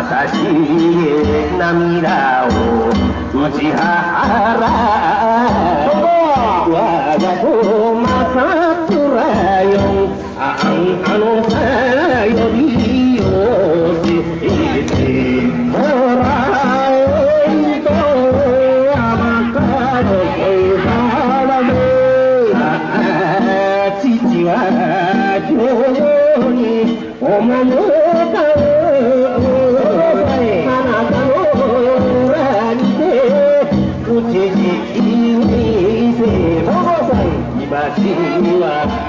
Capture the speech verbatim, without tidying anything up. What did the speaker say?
私へ涙を打ち払う我が子またつらよあんたのさよりをせてもらえんとあまたの声からね父は今日に赴かうあなたの裏にて討ち死にせば今しは